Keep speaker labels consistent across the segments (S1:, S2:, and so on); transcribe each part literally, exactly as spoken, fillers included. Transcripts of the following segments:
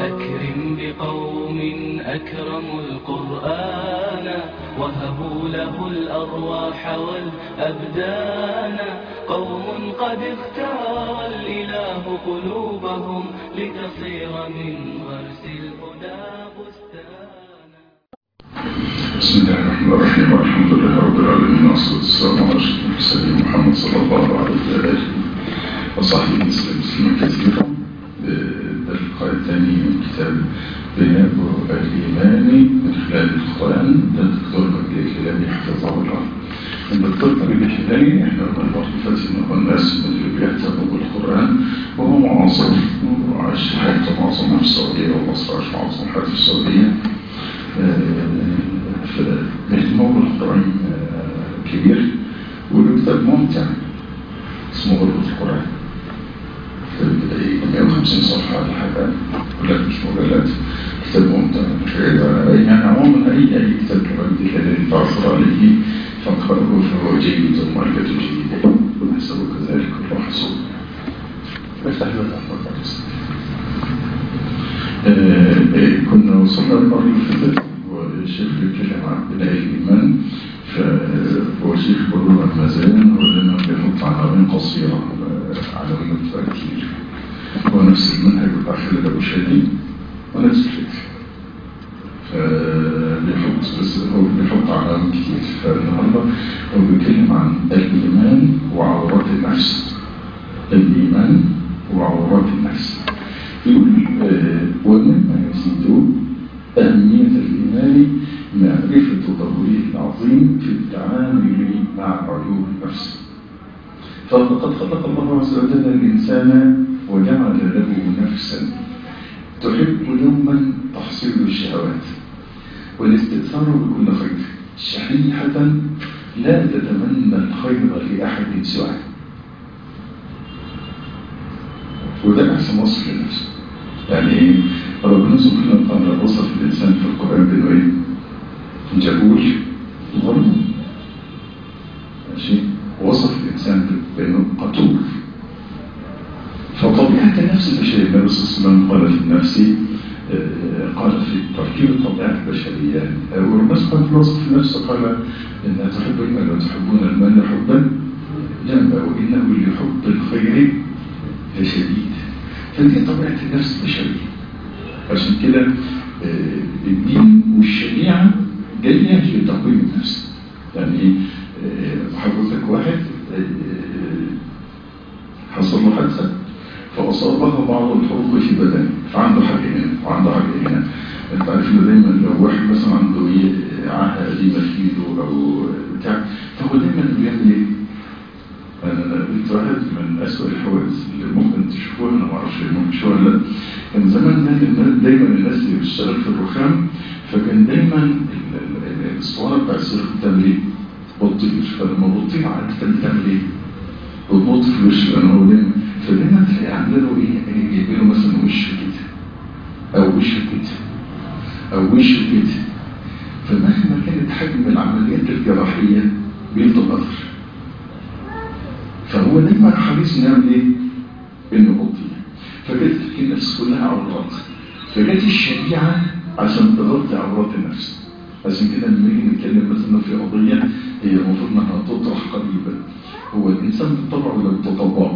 S1: أكرم بقوم أكرموا القرآن وهبوا له الأرواح والأبدان، قوم قد اختار الإله قلوبهم لتصير من غرس الهدى بستانا.
S2: بسم الله الرحمن الرحيم، والحمد لله رب العالمين، والصلاة والسلام على أشرف المرسلين محمد صلى الله عليه وآله وصحبه وسلم تسليما كثيرا. ده اللقاء الثاني من كتاب بناء الإيمان من خلال القرآن. ده الدكتور مجدي الهلالي حفظه الله. الدكتور مجدي الهلالي احنا قلنا فاتن هو الناس من اللي بيهتموا بالقرآن، وهو معاصر وعاش حياته معظمها في السعودية، ومصر عاش معظم حياته في السعودية. فاهتمامه بالقرآن كبير، وله كتاب ممتع اسمه غربة القرآن، مئة وخمسين صفحة على حاجة كلها مش مجلات. كتاب ممتع يعني عموما أي أي كتاب مجدي الذي تعثر عليه فقرأه فهو جيد ومعرفة جيدة، ونحسب كذلك الله حسوب. افتح له الأمر. كنا وصلنا المرة اللي فاتت والشيخ بيتكلم عن بناء الإيمان، فهو الشيخ بيقول عن مازال ولنا بنحط عناوين قصيرة، عناوين مكتوبة كتير. هو نفس المنهج بتاع خالد أبو شادي ونفس الفكرة، فبيحط بس هو بيحط عناوين كتير. فالنهارده هو بيتكلم عن الإيمان وعورات النفس. الإيمان وعورات النفس. يقول ومما يزيد أهمية الإيمان معرفة ضروره العظيم في التعامل مع عيوب النفس. فلقد خلق الله عز وجل الإنسان وجعل له نفسا تحب يوما تحصيل الشهوات والاستئثار بكل خير، شحيحة لا تتمنى الخير لأحد سواه. وده أحسن وصف للنفس. يعني ربنا سبحانه وتعالى وصف الإنسان في القرآن بأنه إيه؟ جهول ظلم. ماشي؟ وصف الإنسان بأنه قتول. فطبيعة النفس البشرية، النبي صلى الله عليه وسلم قال في النفس، قال في تركيب الطبيعة البشرية، وربنا سبحانه وتعالى وصف النفس قال إنها تحب المال وتحبون المال حبا جما وإنه لحب الخير لشديد. فدي طبيعة النفس البشرية. عشان كده الدين والشريعة جاية لتقويم النفس. يعني حضرتك واحد حصل له حادثة فأصابها بعض الحروق في بدنه، فعنده حاجة هنا وعنده حاجة هنا. انت عارف انه دايما لو واحد مثلا عنده ايه عاهة قديمة في ايده او بتاع، فهو دايما بيعمل ايه؟ انا قلت واحد من اسوأ الحوادث اللي ممكن تشوفوها، انا ما اعرفش ممكن تشوفوها ولا لا. كان زمان دايما الناس اللي بتشتغل في الرخام، فكان دايما الاسطوانه بتاع السيرك بتعمل ايه؟ بتطير. فلما بتطير على الكتاب بتعمل ايه؟ بتنط في الوش. لان هو دايما فدايما تلاقي عندنا ايه؟ جايبينه مثلا وشه كده او وشه كده او وشه كده، فمهما كانت حجم العمليات الجراحيه بيفضل اثر. فهو دايما حريص نعمل ايه؟ انه بطيء. فجت النفس كلها عورات، فجت الشريعه عشان تغطي عورات النفس. عشان كده لما نيجي نتكلم مثلا في قضيه هي المفروض انها تطرح قريبا، هو الانسان بالطبع ولا بالتطبع؟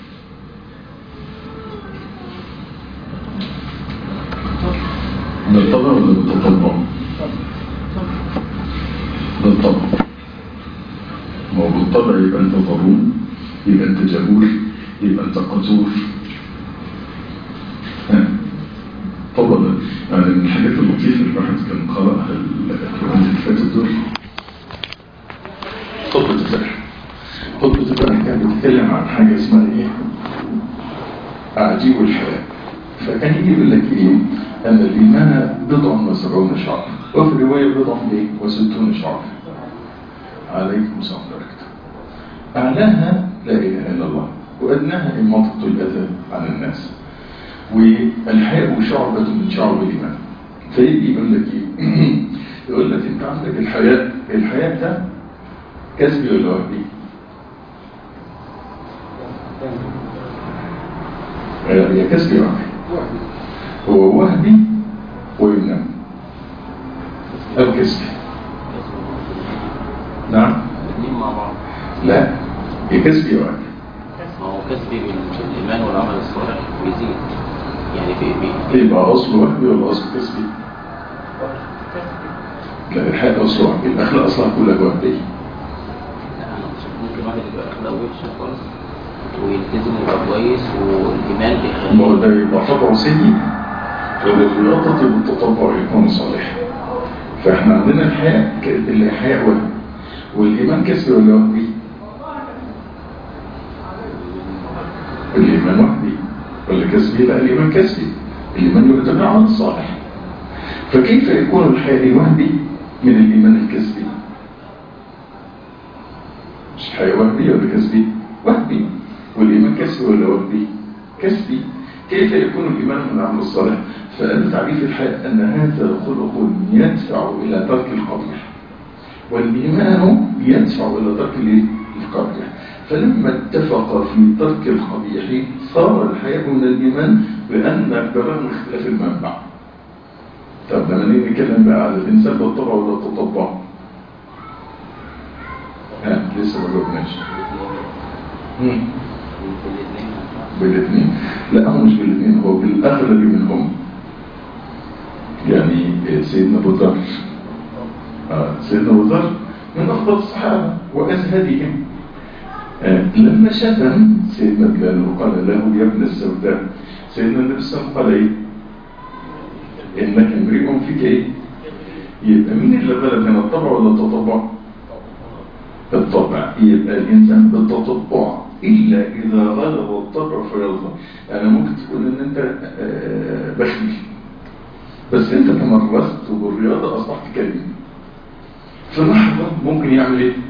S2: بالطبع ولا بالتطبع؟ بالطبع. ما هو بالطبع يبقى انت ظلوم، يبقى انت جهول، يبقى انت قتور. طبعا يعني من الحاجات اللطيفة اللي الواحد كان قرأها الكلام اللي فاتت دول خطبة الفرح. خطبة الفرح كان بيتكلم عن حاجة اسمها ايه؟ أعجيب الحياة. فكان يجي يقول لك ايه؟ أن الإيمان بضع وسبعون شعر، وفي رواية بضع ايه؟ وستون شعر. عليكم السلام عليكم. أعلاها لا إله إلا الله، وأدناها إماطة الأذى عن الناس، والحياء شعبة من شعب الإيمان. فيجي يقول لك إيه؟ يقول لك أنت عندك الحياء، الحياء ده كسبي ولا وهبي؟ هي كسبي وهبي. هو وهبي ويمنعي أو كسبي. نعم
S3: الاثنين مع بعض.
S2: لا هي كسبي وهبي.
S3: ما هو كسبي بالإيمان والعمل الصالح بيزيد يعني في
S2: يبقى أصل وهبي ولا أصل كسبي؟ لا الحقيقة أصل وهبي. الأخلاق أصلها كلها وهبية.
S3: ممكن واحد يبقى أخلاقه وحشة خالص ويلتزم ويبقى كويس والإيمان بيخليه.
S2: ما هو ده يبقى طبعه سيء وللرياضة بالتطبع يكون صالح. فإحنا عندنا الحياة اللي حياة وهبي والإيمان كسبي ولا وهبي؟ الإيمان وهبي ولا كسبي؟ لا الإيمان كسبي. الإيمان يتبع عن الصالح. فكيف يكون الحياة وهبي من الإيمان الكسبي؟ مش حياة وهبي ولا كسبي؟ وهبي. والإيمان كسبي ولا وهبي؟ كسبي. كيف يكون الإيمان من العمل الصالح؟ فقال تعريف الحياة أن هذا خلق يدفع إلى ترك القبيح والإيمان يدفع إلى ترك القبيح. فلما اتفق في ترك القبيح صار الحياة من الإيمان بأن برغم اختلاف المنبع. طب لما نيجي نتكلم بقى على الإنسان بالطبع ولا التطبع؟ ها لسه ما جبناش. بالاثنين. لا هو مش بالاثنين، هو بالأغلب منهم. يعني سيدنا أبو ذر آه سيدنا أبو ذر من أفضل الصحابة وأزهدهم. آه لما شتم سيدنا بلال وقال له يا ابن السوداء، سيدنا النبي صلى الله عليه وسلم قال ايه؟ إنك امرئ فيك ايه؟ يبقى مين اللي غلب هنا الطبع ولا التطبع؟ الطبع. يبقى الإنسان بالتطبع إلا إذا غلب الطبع فيظهر. يعني ممكن تقول إن أنت آه بخيل بس أنت تمرست بالرياضة أصبحت كريم. في لحظة ممكن يعمل إيه؟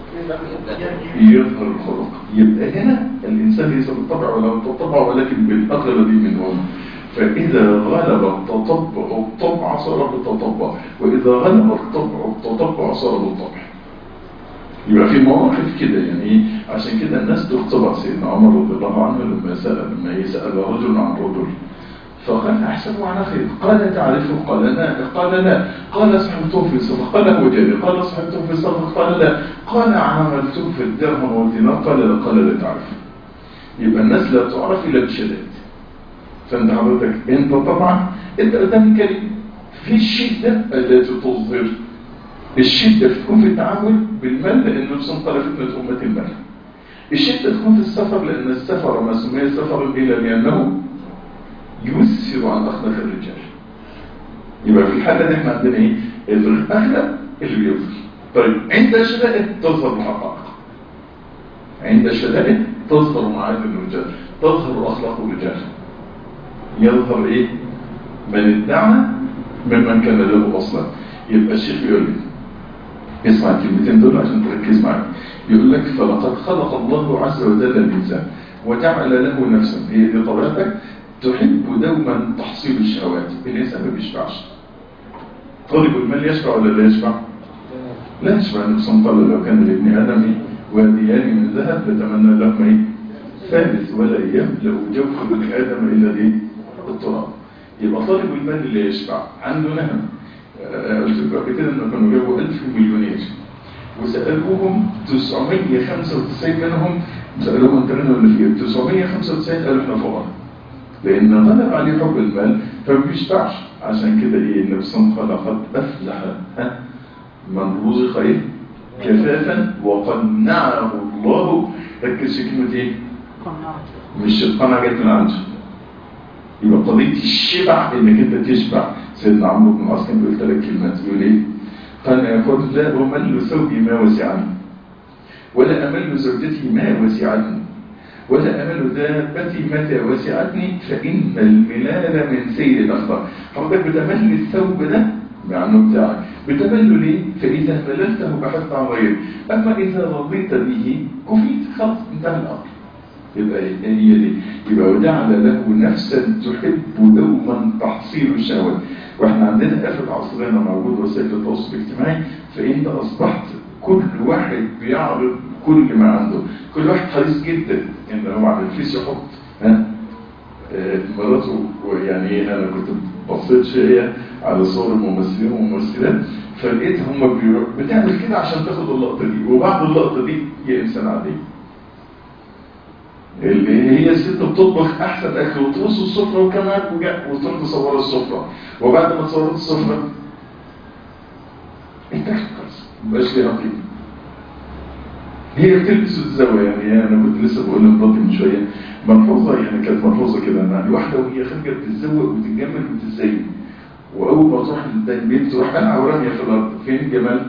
S2: يظهر الخلق. يبقى هنا الإنسان ليس بالطبع ولا بالتطبع ولكن بالأغلب منهم. فإذا غلب التطبع الطبع صار بالتطبع، وإذا غلب الطبع التطبع صار بالطبع. يبقى في مواقف كده يعني عشان كده الناس تختبر. سيدنا عمر رضي الله عنه لما سأل لما يسأل رجل عن رجل فقال أحسبه على خير، قال تعرفه؟ قال لا. قال لا. قال صحبته في صدق؟ قال هو جاري. قال صحبته في صدق؟ قال لا. قال عملته في الدرهم والدينار؟ قال لا. قال لا تعرف. يبقى الناس لا تعرف إلا بشدائد. فأنت حضرتك أنت طبعا أنت قدام كريم في الشدة التي تظهر. الشدة تكون في التعامل بالمال لأن نفسهم قال فتنة أمة المال. الشدة تكون في السفر لأن السفر ما سمي سفر إلا لأنه يسفر عن أخلاق الرجال. يبقى في الحالة دي احنا عندنا ايه؟ الأغلب اللي بيظهر. طيب عند الشدائد تظهر الحقائق. عند الشدائد تظهر معادن الرجال، تظهر أخلاق الرجال. يظهر ايه؟ من ادعى ممن كان له أصلا. يبقى الشيخ يقول لي اسمع الكلمتين دول عشان تركز معايا. يقول لك فلقد خلق الله عز وجل الإنسان وجعل له نفسا. هي دي طبيعتك تحب دوما تحصيل الشهوات. الإنسان ما بيشبعش. طالب المال يشبع ولا لا يشبع؟ لا يشبع. النبي صلى الله عليه وسلم قال لو كان لابن آدم واديان من ذهب لتمنى لهم ايه؟ ثالث ولا يملأ جوف ابن آدم إلا ايه؟ التراب. يبقى طالب المال اللي يشبع عنده نهم. قلت لكم قبل كده انه كانوا جابوا ألف مليونير وسألوهم تسعمية وخمسة وتسعين منهم سألوهم انت منهم اللي فيه تسعمية وخمسة وتسعين قالوا احنا فقراء لأن غلب عليه حب المال فما بيشبعش. عشان كده ايه النبي صلى الله عليه وسلم قال قد أفلح من رزق ايه؟ كفافا وقنعه الله. ركز في كلمة ايه؟ مش القناعة جت من عنده. يبقى قضية الشبع انك انت تشبع. سيدنا عمرو بن العاص كان بيقول ثلاث كلمات يقول ايه؟ قال يقول لا أمل ثوبي ما وسعني ولا أمل زوجتي ما وسعني ولا أمل دابتي متى وسعتني فإن الملال من سير الأخبار. حضرتك بتمل الثوب ده معنه بتاعك بتمل ليه؟ فإذا مللته بحثت عن غيره. أما إذا رضيت به كفيت خلاص انتهى الأمر. يبقى هي دي. يبقى وجعل له نفسا تحب دوما تحصيل الشهوات. واحنا عندنا آفة عصرنا موجود وسائل التواصل الاجتماعي. فانت اصبحت كل واحد بيعرض كل ما عنده. كل واحد حريص جدا ان هو على الفيس يحط ها مراته يعني انا كنت بصيت شويه على صور الممثلين والممثلات فلقيت هم بتعمل كده عشان تاخد اللقطه دي، وبعد اللقطه دي هي انسان عادي. اللي هي الست بتطبخ احسن اكل وترص السفره وكمان وتروح تصور السفره، وبعد ما تصورت السفره انت خلاص مبقاش ليها قيمه. هي بتلبس الزاويه يعني. انا كنت لسه بقول لمراتي من شويه ملحوظه يعني كانت ملحوظه كده ان الواحده وهي خارجه بتتزوق وتتجمل وتتزين، واول ما تروح البيت تروح قلعه وراميه في الارض. فين الجمال؟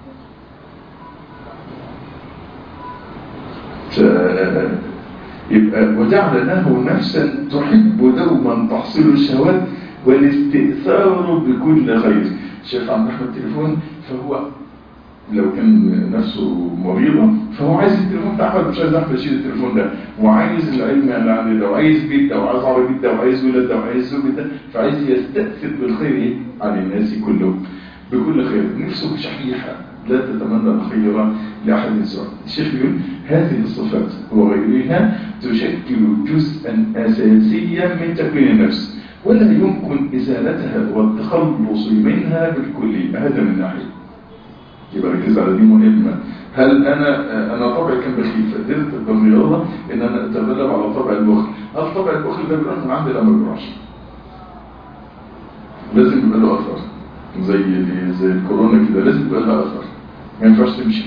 S2: يبقى وجعلناه نفسا تحب دوما تحصيل الشهوات والاستئثار بكل خير. الشيخ عبد الرحمن التليفون، فهو لو كان نفسه مريضة فهو عايز التليفون بتاع أحمد، مش عايز أحمد يشيل التليفون ده، وعايز العلم اللي عنده ده، وعايز بيت ده، وعايز عربية ده، وعايز ولد ده، وعايز زوج ده، فعايز يستأثر بالخير عن الناس كلهم بكل خير. نفسه شحيحة لا تتمنى الخير لأحد سواء. الشيخ يقول هذه الصفات وغيرها تشكل جزءا أساسيا من تكوين النفس، ولا يمكن إزالتها والتخلص منها بالكلية. هذا من ناحية. يبقى ركز على دي مهمة. هل أنا أنا طبعي كان بخيل فقدرت بالرياضة إن أنا أتغلب على طبع البخل؟ هل طبع البخل ده بيروح من عندي؟ لا، ما بيروحش. لازم يبقى له أثر، زي زي الكورونا كده، لازم يبقى لها أثر، ما ينفعش تمشي.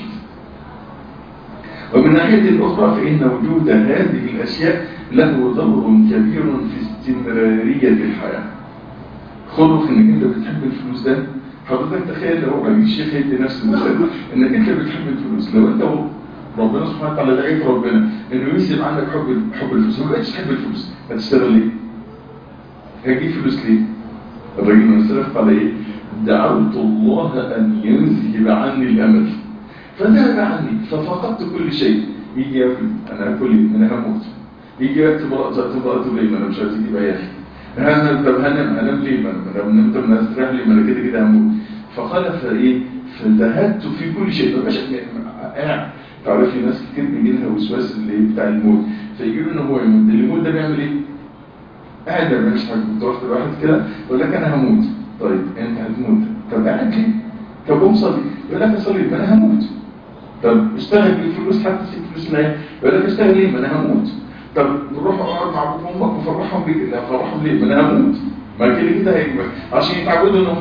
S2: ومن ناحية الأخرى فإن وجود هذه الأشياء له دور كبير في استمرارية الحياة. خلق إنك أنت بتحب الفلوس ده. حضرتك تخيل لو رأي الشيخ هيدي نفس المثال إنك أنت بتحب الفلوس، لو أنت ربنا سبحانه وتعالى دعيت ربنا إنه يسيب عنك حب حب الفلوس، ما بقتش تحب الفلوس، هتشتغل ليه؟ هتجيب فلوس ليه؟ الراجل من السلف قال إيه؟ دعوت الله أن يذهب عني الأمل فذهب عني ففقدت كل شيء. يجي ياكل انا اكل ايه؟ انا هموت. يجي يكتب امراته ليه؟ ما انا مش عايز اجيب عيالي. انا طب هنام هنام ليه؟ ما انا لو نمت ما استريح لي، ما انا كده كده هموت. فقال فايه؟ فذهبت في كل شيء. ما بقاش قاعد. تعرفي ناس كتير بيجي لها وسواس اللي بتاع الموت، فيجي له ان هو يموت. اللي يموت ده بيعمل ايه؟ قاعد ما بيعملش حاجه. كنت رحت لواحد كده يقول لك انا هموت. طيب انت هتموت، طب قاعد ليه؟ طب قوم صلي. يقول لك اصلي، ما انا هموت. طب اشتغل بالفلوس حتى تسيب فلوس معايا. يقول لك اشتغل ليه؟ ما انا هموت. طب روح اقعد مع ابوك وامك وفرحهم بيك. لا، فرحهم ليه؟ ما انا هموت. ما كده كده هيكبر عشان يتعودوا ان هم.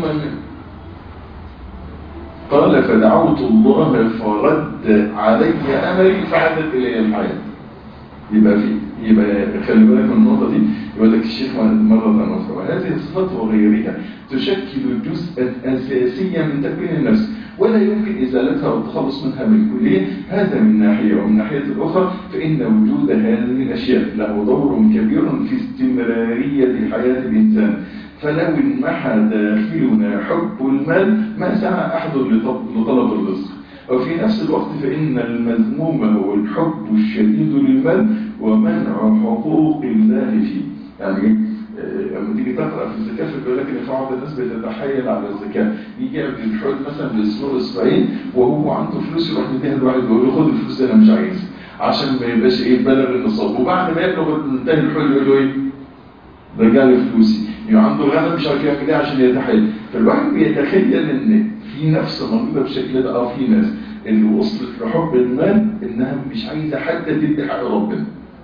S2: قال فدعوت الله فرد علي املي فعادت الي الحياه. يبقى في يبقى خلي بالك من النقطه دي. يقول لك الشيخ مره اخرى وهذه الصفات وغيرها تشكل جزءا اساسيا من تكوين النفس، ولا يمكن ازالتها والتخلص منها بالكليه. هذا من ناحيه. ومن ناحيه الاخرى فان وجود هذه الاشياء له دور كبير في استمراريه حياه الانسان. فلو انمحى داخلنا حب المال ما سعى احد لطلب الرزق. وفي نفس الوقت فإن المذموم هو الحب الشديد للمال ومنع حقوق الله فيه. يعني لما تيجي تقرأ في الزكاة فيقول لك إن بعض الناس بتتحايل على الزكاة. يجي قبل الحول مثلا بأسبوع أسبوعين وهو عنده فلوس يروح مديها لواحد ويقول له خد الفلوس دي أنا مش عايز عشان ما يبقاش إيه بلغ النصاب. وبعد ما يبلغ منتهي الحول يقول له إيه؟ رجع لي فلوسي. يعني عنده غنم مش عارف يعمل إيه عشان يتحايل. فالواحد بيتخيل إن في نفس موجودة بشكل ده. اه في ناس اللي وصلت لحب المال انها مش عايزه حد تدي حق ربنا.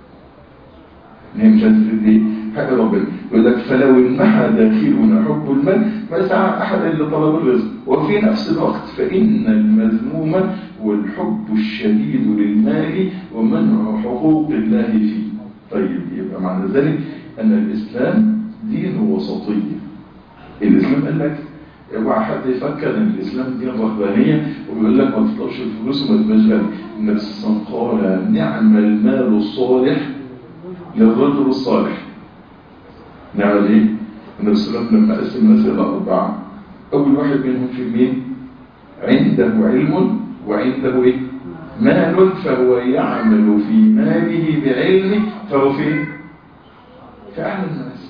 S2: ان هي مش عايزه تدي حق ربنا. يقول لك فلو انمحى داخلنا حب المال ما سعى احد الا طلب الرزق. وفي نفس الوقت فان المذموم هو الحب الشديد للمال ومنع حقوق الله فيه. طيب يبقى معنى ذلك ان الاسلام دين وسطيه. الاسلام قال لك اوعى حد يفكر ان الاسلام دين رهبانيه وبيقول لك ما تطلبش الفلوس وما تبقاش غني. النبي صلى الله عليه وسلم قال نعم المال الصالح للرجل الصالح. نعم ايه؟ النبي صلى الله عليه وسلم لما قسم الناس الى اربعه، اول واحد منهم في مين؟ عنده علم وعنده ايه؟ مال فهو يعمل في ماله بعلمه فهو فين؟ في اعلى الناس.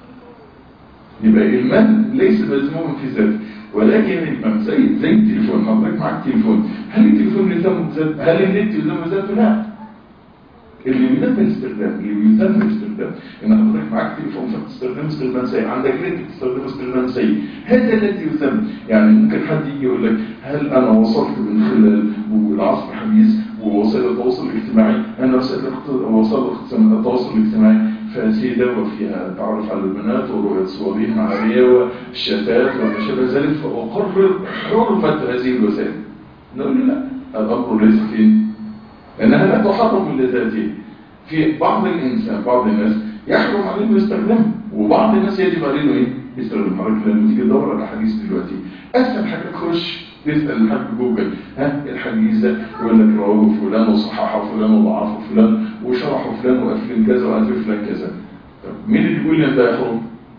S2: يبقى المال ليس مذموما في ذاته، ولكن المال زي زي التليفون. حضرتك معاك تليفون، هل التليفون لزمه بذاته؟ هل النت لزمه بذاته؟ لا. اللي بيذم الاستخدام، اللي بيذم الاستخدام، ان حضرتك معاك تليفون فتستخدمه استخدام سيء، عندك نت تستخدمه استخدام سيء، هذا الذي يذم. يعني ممكن حد يجي يقول لك هل انا وصلت من خلال العصر الحديث ووسائل التواصل الاجتماعي، انا وسائل التواصل الاجتماعي فاسده وفيها تعرف على البنات ورؤيه صورهم عاريه والشتات وما شابه ذلك، فاقرر حرمه هذه الوسائل. نقول له لا، الامر ليس فين؟ لانها لا تحرم لذاتها. في بعض الانسان بعض الناس يحرم عليه انه يستخدمه، وبعض الناس يجب عليه انه ايه؟ يستخدم. حضرتك لما تيجي تدور على حديث دلوقتي اسهل حاجه تخش تسال الحاج جوجل ها الحديث ده، يقول لك رواه فلان وصححه فلان وضعفه فلان وشرحه فلان وقال كذا وقال فلان كذا. طب مين اللي بيقول ان ده يحرم؟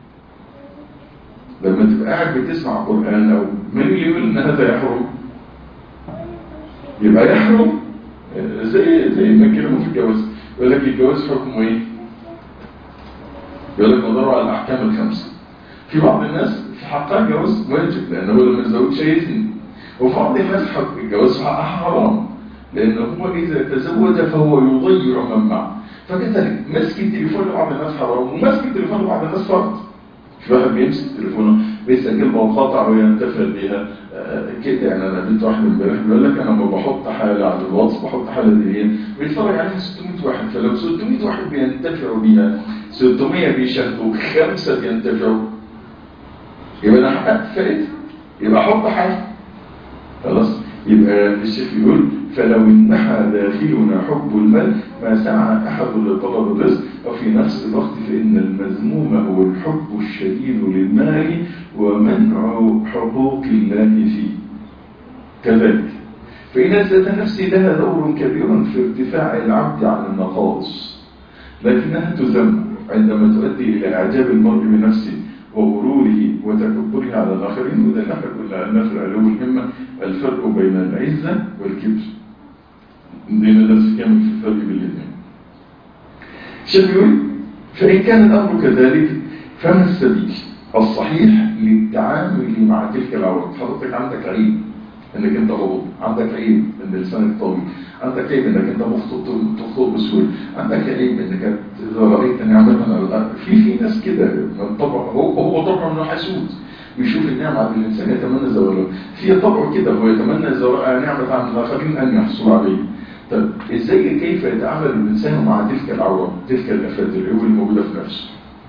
S2: لما تبقى قاعد بتسمع قران او مين اللي يقول ان هذا يحرم؟ يبقى يحرم زي زي ما كلموا في الجواز، يقول لك الجواز حكمه ايه؟ يقول لك مداره على الاحكام الخمسه. في بعض الناس في حقها الجواز واجب لانه لما يتزوج يزني، وفي بعض الناس حق الجواز في حقها حرام لانه هو اذا تزوج فهو يضيع من معه. فكذلك مسك التليفون لبعض الناس حرام، ومسك التليفون لبعض الناس فرض. في واحد بيمسك تليفونه بيسجل مقاطع وينتفع بيها كده. يعني انا قابلت واحد امبارح بيقول لك انا لما بحط حاله على الواتس بحط حاله دي بيتفرج عليها ستمائة واحد، فلو ستمائة واحد بينتفعوا بيها ستمائة بيشاهدوا خمسه بينتفعوا، يبقى انا حققت فائده، يبقى احط حاجه خلاص. يبقى الشيخ يقول فلو انحى داخلنا حب المال ما سعى احد لطلب الرزق، وفي نفس الوقت فان المذموم هو الحب الشديد للمال ومنع حقوق الله فيه. كذلك فإن ذات النفس لها دور كبير في ارتفاع العبد عن النقائص، لكنها تذم عندما تؤدي إلى إعجاب المرء بنفسه وغروره وتكبره على الآخرين. وده نحن قلنا أن في العلو الهمة الفرق بين العزة والكبر. دينا درس كامل في الفرق بين الاثنين. الشيخ يقول فإن كان الأمر كذلك فما السبيل الصحيح للتعامل مع تلك العورات؟ حضرتك عندك عيب انك انت غضب، عندك عيب ان لسانك طويل، عندك عيب انك انت مخطوط بسهوله، عندك عيب انك اذا رايت نعمتنا على الارض. في في ناس كده طبعا هو هو طبعا انه حسود، بيشوف النعمه على الانسان يتمنى زوالها. في طبعه كده هو يتمنى زوال نعمه عن الاخرين ان يحصلوا عليها. طب ازاي كيف يتعامل الانسان مع تلك العورات، تلك الافات العيوب الموجوده في نفسه؟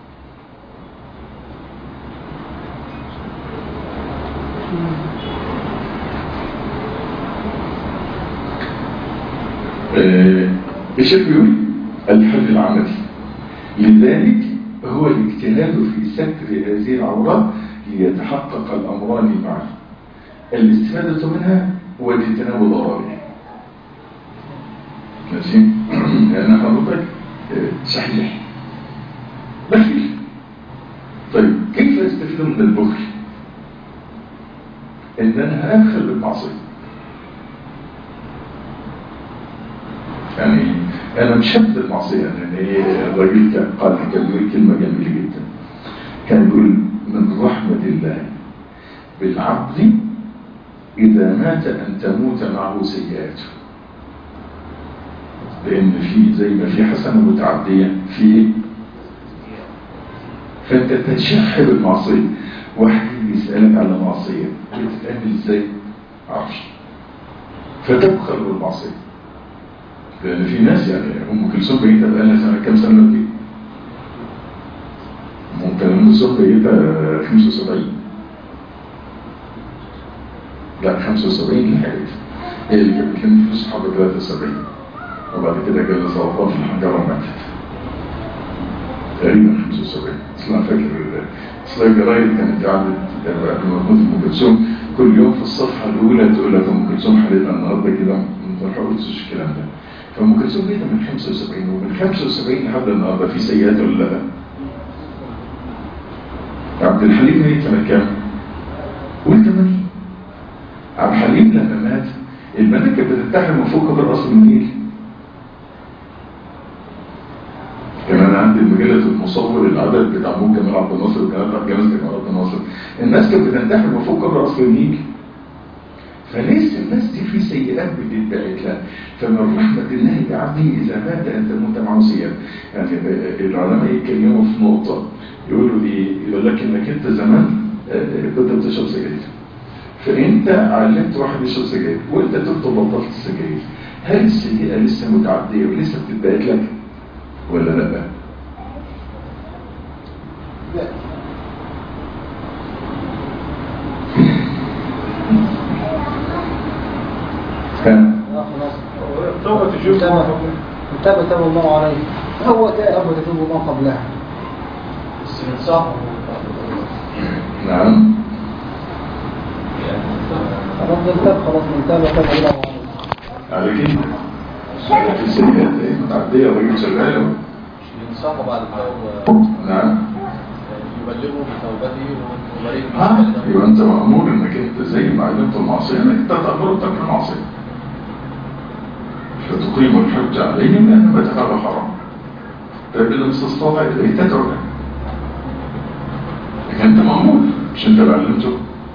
S2: الشيخ يقول الحل العملي لذلك هو الاجتهاد في ستر هذه العورات ليتحقق الأمران معا، الاستفادة منها واجتناب ضررها. ماشي؟ لأن حضرتك صحيح بخيل. طيب كيف استفيد من البخل؟ إن أنا أدخل بالمعصية. يعني أنا مشبه المعصية. يعني الراجل كان قال كان يقول كلمة جميلة جدا، كان يقول من رحمة الله بالعبد إذا مات أن تموت معه سيئاته. لأن في زي ما في حسنة متعدية في فأنت تتشح بالمعصية. واحد يسألك على معصية بتتعمل ازاي؟ عرفش، فتبخل بالمعصية. لأن في ناس يعني أم كلثوم بقيتها بقالها سنة كام سنة بقيت؟ ممكن أم كلثوم بقيتها خمسة وسبعين، لا خمسة وسبعين لحقت هي اللي كانت بتلم فلوس حوالي ثلاثة وسبعين، وبعد كده جالها سرطان في الحنجرة وماتت تقريبا خمسة وسبعين. أصلا فاكر أصلا الجرايد كانت قاعدة قبل ما تموت أم كلثوم كل يوم في الصفحة الأولى تقول لك أم كلثوم حالتها النهارده كده، ما تحاولش الكلام ده. فأم كلثوم جيتها من خمسة وسبعين، ومن خمسة وسبعين لحد النهارده في سيئات ولا لا؟ عبد الحليم ميت سنة كام؟ قول ثمانين. عبد الحليم لما مات الملكة بتتحرم من فوق قبر قصر النيل. كان انا عندي مجله المصور العدد بتاع ابو جمال عبد الناصر والكلام بتاع جمال عبد الناصر، الناس كانت بتنتحر من فوق قبر قصر النيل. فليس الناس دي في سيئات بتتبعت لها. فمن رحمة الله بعبده إذا مات أن تموت معصية. يعني العلماء يتكلموا في نقطة يقولوا إيه؟ يقول لك إنك أنت زمان كنت بتشرب سجاير، فأنت علمت واحد يشرب سجاير وأنت تبت بطلت السجاير، هل السيئة لسه متعدية ولسه بتتبعت لك ولا لا؟ لا. كان
S4: توبة تجيب تاب تاب الله عليه، هو تاب وتتوب الله قبلها صح.
S2: نعم
S4: خلاص تاب، خلاص من تاب تاب الله
S2: على كده. في سيئات متعدية وراجل شغال
S5: ينصحوا بعد التوبة.
S2: نعم
S5: يبلغوا بتوبته ومريض.
S2: اه يبقى انت مأمور انك انت زي ما علمت المعصية انك انت تأمر ترك المعصية، فتقيم الحج عليهم لأن ما تفعل حرام. طيب إذا استطاع إليه تدعو له، لكن أنت مأمور مش أنت اللي علمته.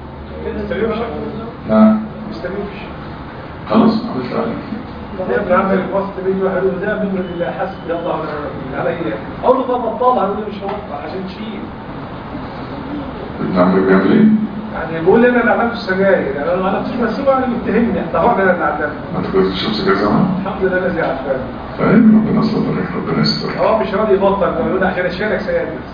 S2: نعم خلاص عملت عليك.
S4: يا ابن عمل الوسط بيجي واحد يقول ده من اللي حسب يلا علي اقول له طب بطلها، يقول لي مش هبطل عشان تشيل.
S2: ابن عمك بيعمل ايه؟
S4: يعني بيقول لي انا اللي علمت السجاير، يعني انا ما علمتش بس هو اللي متهمني، ده هو انا اللي علمته.
S2: ما انت كنت بتشرب سجاير زمان؟
S4: الحمد لله الذي عافاني.
S2: فاهم؟ ربنا يستر عليك، ربنا يستر.
S4: هو مش راضي يبطل، بيقول عشان اشيلك سجاير بس.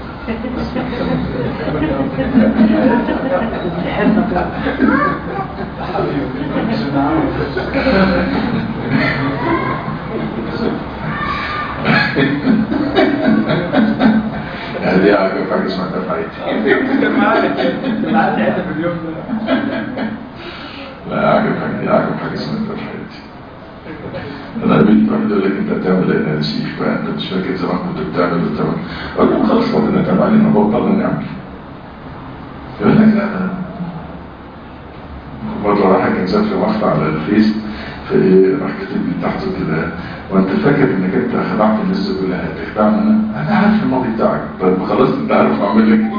S2: هذه عجب حاجة اسمها تفعيتي.
S4: كان معايا كان معايا حتة في اليوم ده.
S2: لا عجب حاجة، عجب حاجة اسمها تفعيتي. انا قابلت واحد يقول لك انت بتعمل ايه؟ انا نسيت بقى، انت مش فاكر زمان كنت بتعمل وبتعمل. اقول له خلاص ربنا تاب علينا بطلنا نعمل. يقول لك لا مرة واحد كان سافر مقطع على الفيس، راح كتب لي تحته كده وانت فاكر انك انت خدعت الناس كلها هتخدعني انا؟ انا عارف الماضي بتاعك. طيب خلاص انت عارف اعمل لك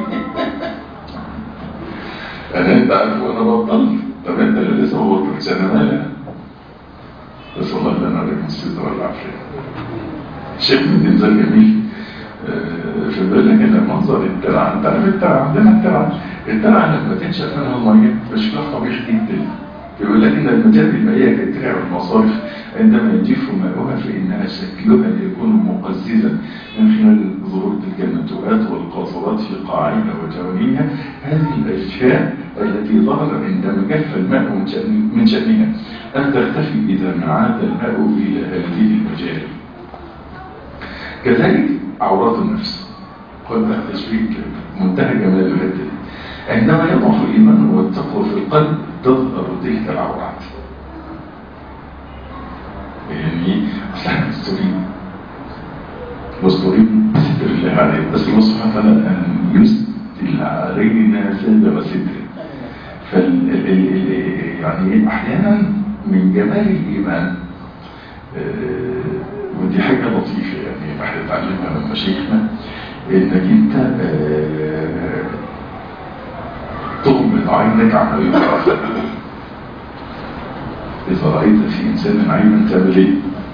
S2: انا انت عارف وانا بطلت. طب انت اللي لسه ما بطلتش انا مالي. بس والله لنا عليكم الستر والعافيه. شيخ من انزال جميل في بالك ان المنظر الترعه، انت عارف الترعه عندنا الترعه الترعه لما تنشف منها الميه بشكلها طبيعي جدا. يقول لك ان المجاري المائيه كالترع والمصارف عندما يجف ماؤها فانها شكلها يكون مقززا من خلال ظهور تلك النتوءات والقاصرات في قاعها وجوانبها. هذه الاشياء التي ظهر عندما جف الماء من شأنها ان تختفي اذا ما عاد الماء الى هذه المجاري. كذلك عورات النفس، قلت تشبيه منتهى جمال الهدى. عندما يضعف الإيمان والتقوى في القلب تظهر تلك العورات. يعني أصلا مستورين مستورين بستر الله عليه، بس الله سبحانه وتعالى أن يستر علينا سيد وستر. فال يعني أحيانا من جمال الإيمان ودي حاجة لطيفة يعني احنا اتعلمها من مشايخنا، انك انت اه تغمض عينك عن عيوب الاخر. اذا رأيت في انسان عيبا تعمل ايه؟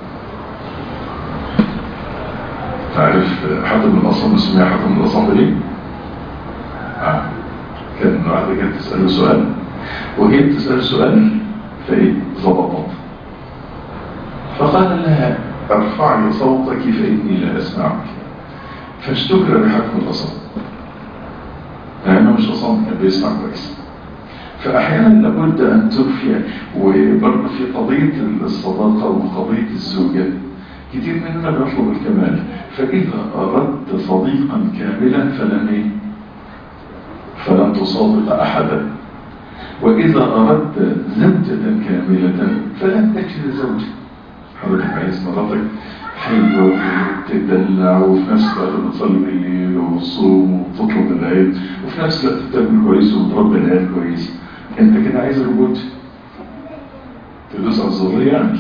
S2: تعرف حاتم بن الاصم اسمه حاتم بن الاصم ليه؟ اه كان واحدة كانت تسأله سؤال وهي تسأل سؤال فايه؟ ظبطت فقال لها ارفعي صوتك فإني لا أسمعك، فاشتكر بحكم الأصم لأنه مش أصم كان بيسمع كويس. فأحيانا لابد أن ترفع. وبرضه في قضية الصداقة وقضية الزوجة كتير مننا بيطلب الكمال، فإذا أردت صديقا كاملا فلن إيه؟ فلن تصادق أحدا، وإذا أردت زوجة كاملة فلن تجد زوجة. حضرتك عايز مراتك حلوة وتدلع وفي نفس الوقت بتصلي بالليل وتصوم وتطلب العيد وفي نفس الوقت بتاكل كويس وتربي العيال كويس، انت كده عايز رجوت تدوس على الزرية يعني.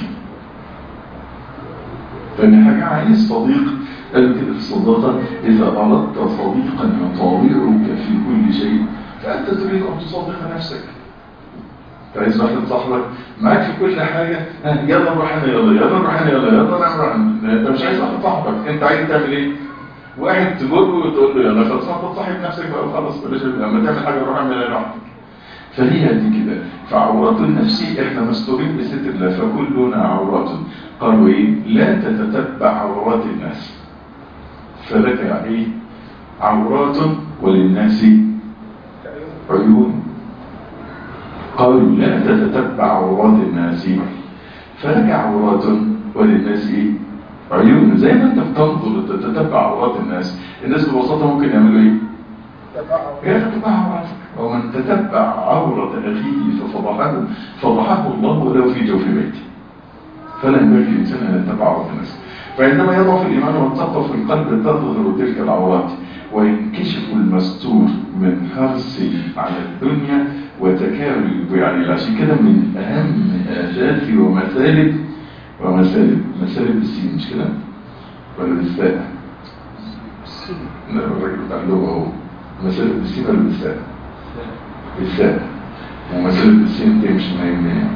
S2: تاني حاجة عايز صديق قال كده في الصداقة إذا أردت صديقا يطاوعك في كل شيء فأنت تريد أن تصدق نفسك. عايز واحد صاحبك معاك في كل حاجة، يلا نروح هنا يلا يلا نروح هنا يلا يلا نعمل هنا. انت مش عايز واحد صاحبك، انت عايز تعمل ايه؟ واحد تجره وتقول له يلا خلاص انت تصاحب نفسك بقى وخلاص بلاش لما تعمل حاجة روح اعملها لوحدك. فهي دي كده. فعورات النفس احنا مستورين بستر الله فكلنا عورات. قالوا ايه؟ لا تتتبع عورات الناس. فلك ايه؟ عورات وللناس عيون. قالوا لا تتتبع عورات الناس فلك عورات وللناس ايه؟ عيون. زي ما انت بتنظر تتتبع عورات الناس، الناس ببساطة ممكن يعملوا ايه؟ يتتبع عوراتك. ومن تتبع عورة أخيه ففضحه فضحه الله ولو في جوف بيته. فلا ينبغي الإنسان أن يتبع عورة الناس. فعندما يضعف الإيمان والتقوى في القلب تظهر تلك العورات وينكشف المستور من حرص على الدنيا وتكارب. يعني عشان كده من أهم آفات ومثالب ومثالب مثالب السين مش كده؟ ولا بالساء؟ لا الراجل بتاع اللغة هو مثالب السين ولا بالساء؟ بالساء. ومثالب السين دي مش منين؟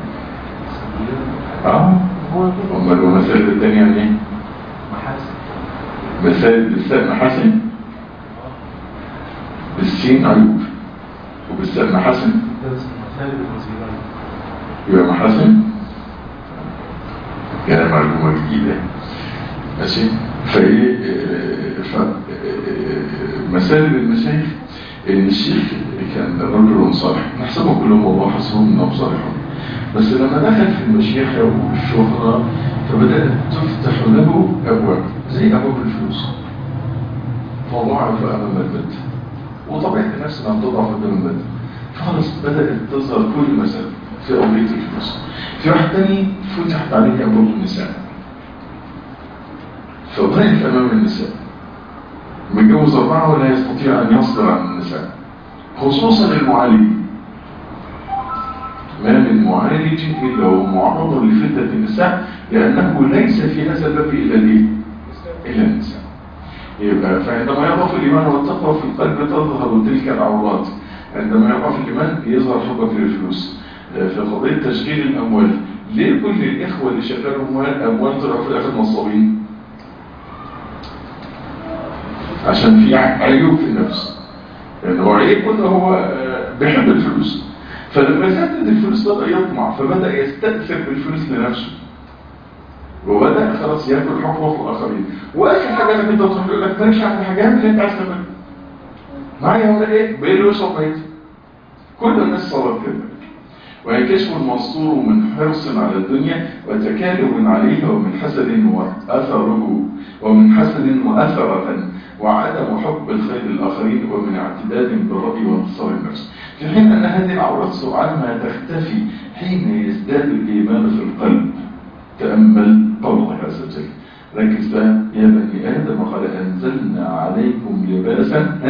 S2: اه امال ومثالب الثانية يعني ايه؟
S3: محاسن.
S2: مثالب بالساء محاسن، بالسين عيوب وبالساء محاسن يبقى محاسن. يعني معلومة جديدة ماشي. فايه مثالب المشايخ ان الشيخ كان رجل صالح نحسبهم كلهم والله حسبهم انهم صالحون، بس لما دخل في المشيخة والشهرة فبدأت تفتح له ابواب زي ابواب الفلوس فضعف امام المد، وطبيعة النفس لما تضعف امام المد فخلص بدأت تظهر كل مسألة في قضية الفلوس. في واحد تاني فتحت عليه ابواب النساء فضعف امام النساء، متجوز أربعة ولا يستطيع أن يصبر عن النساء، خصوصا المعالج. ما من معالج إلا هو معرض لفتنة النساء لأنه ليس في هذا الباب إلا ليه؟ إلا النساء. يبقى فعندما يضعف الإيمان والتقوى في القلب تظهر تلك العورات. عندما يضعف الإيمان يظهر حبك للفلوس. في قضية تشغيل الأموال، ليه كل الإخوة اللي شغالوا أموال أموال طلعوا في الآخر نصابين؟ عشان في عيوب في النفس. يعني هو عيب كله هو بيحب الفلوس، فلما سدد الفلوس بدأ يطمع فبدأ يستأثر بالفلوس لنفسه وبدأ خلاص ياكل حقوق في الآخرين. وآخر حاجة لما انت تروح يقول لك مالكش عن الحاجات اللي انت عايز تعملها معايا ولا ايه؟ بيقول له يشرب ميت. كل الناس صارت كده. ويكشف المنصور من حرص على الدنيا وتكالب عليها ومن حسد وأثره ومن حسد وأثرة وعدم حب الخير للآخرين ومن اعتداد بالرأي وانتصار النفس. في حين أن هذه العورات سرعان ما تختفي حين يزداد الإيمان في القلب. تأمل قول الله عز وجل. ركز بقى يا بني آدم قال أنزلنا عليكم لباسا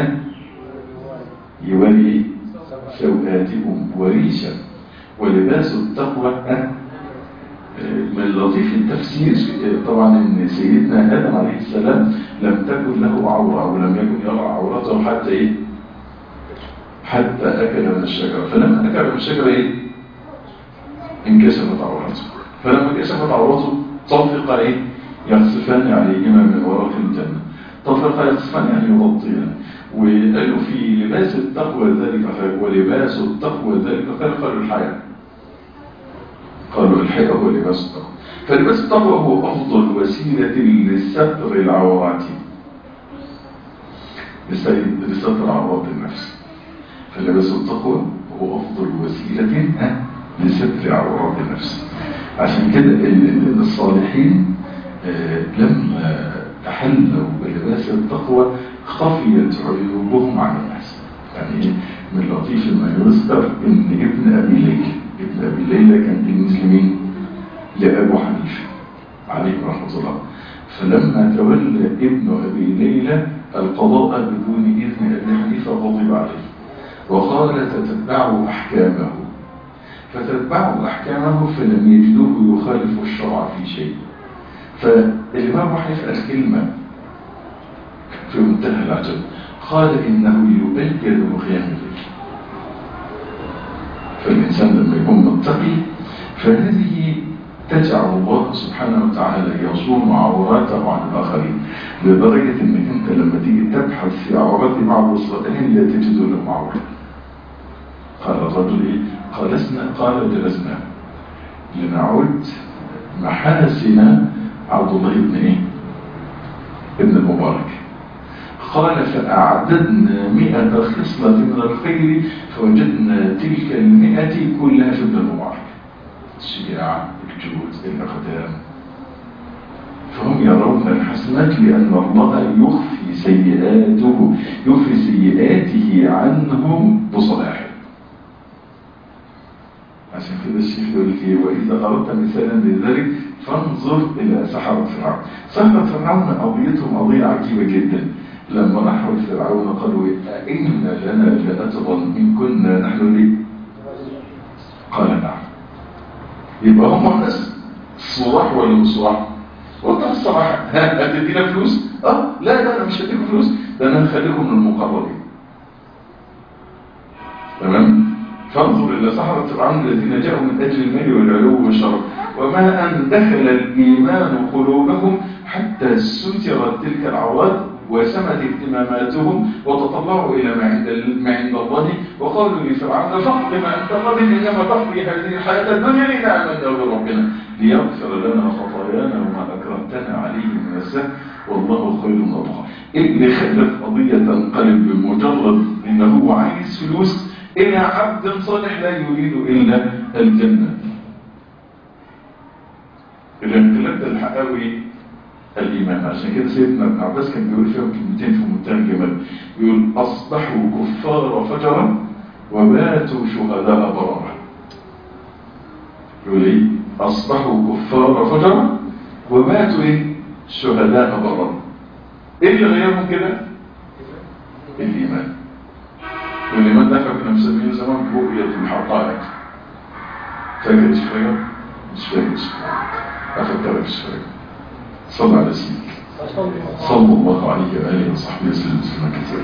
S2: يولي سوآتكم وريشا ولباس التقوى. من لطيف التفسير طبعا ان سيدنا آدم عليه السلام لم تكن له عورة ولم يكن يرى عورته حتى ايه؟ حتى اكل من الشجرة. فلما اكل من الشجرة ايه؟ انكشفت عورته. فلما انكشفت عورته طفق ايه؟ يخسفان عليهما من ورق الجنة. طفق يخسفان يعني يغطيان. وقالوا في لباس التقوى ذلك خير ولباس التقوى ذلك خير. قالوا الحياة قالوا الحياة هو لباس التقوى. فلباس التقوى هو أفضل وسيلة لستر العورات لستر عورات النفس. فلباس التقوى هو أفضل وسيلة لستر عورات النفس. عشان كده الصالحين لما تحلوا بلباس التقوى خفيت عيوبهم عن الناس. يعني من لطيف ما يذكر ان ابن ابي ليلى ابن ابي ليلى كان تلميذ لمين؟ لابو حنيفه عليه رحمه الله. فلما تولى ابن ابي ليلى القضاء بدون اذن ابي حنيفه غضب عليه وقال تتبعوا احكامه. فتتبعوا احكامه فلم يجدوه يخالف الشرع في شيء. فالامام ابو حنيفه قال كلمه في منتهى العجب، قال إنه يؤيد بقيام الليل. فالإنسان لما يكون متقي فهذه تجعل الله سبحانه وتعالى يصون عورته عن الآخرين، لدرجة أنك أنت لما تيجي تبحث في عورات بعض الصالحين لا تجد لهم عورة. قال الرجل إيه؟ قالسنا قال جلسنا لنعد محاسن عبد الله بن إيه؟ ابن المبارك. قال فأعددنا مئة خصلة من الخير فوجدنا تلك المئة كلها في ابن المبارك. الشجاعة، الجود، الأقدام. فهم يرون الحسنات لأن الله يخفي سيئاته يخفي سيئاته عنهم بصلاحه. عشان كده الشيخ يقول لك وإذا أردت مثالا لذلك فانظر إلى سحرة فرعون. سحرة فرعون قضيتهم قضية عجيبة جدا. لما راحوا لفرعون قالوا إن لنا لأجرا إن كنا نحن ليه؟ قال نعم. يبقى هم الناس صراح ولا مش صراح؟ وانت الصراحة هتدينا فلوس؟ اه لا لا انا مش هديكم فلوس، ده انا هخليكم من المقربين. تمام؟ فانظر الى سحرة فرعون الذين جاءوا من اجل المال والعلو والشرف وما ان دخل الايمان قلوبهم حتى سترت تلك العورات وسمت اهتماماتهم وتطلعوا الى ما عند ما عند الله وقالوا لفرعون فاقض ما انت قاض انما تقضي هذه الحياه الدنيا لنعمل بربنا ليغفر لنا خطايانا وما اكرمتنا عليه من السهل والله خير الناطقين. اللي خلف قضيه تنقلب بمجرد انه هو عايز فلوس الى عبد صالح لا يريد الا الجنه. الانقلاب ده الحقاوي الإيمان. عشان كده سيدنا ابن عباس كان بيقول فيهم كلمتين في منتهى الجمال، بيقول أصبحوا كفار فجرا وباتوا شهداء بررا. يقول إيه؟ أصبحوا كفار فجرا وباتوا إيه؟ شهداء بررا. إيه اللي غيرهم كده؟ الإيمان. والإيمان ده كنا مسميه زمان رؤية الحقائق. فاكر شوية؟ مش فاكر شوية. أفكرك شوية. صلى على سيدك صلى الله عليه وآله وصحبه وسلم تسليما كثيرا.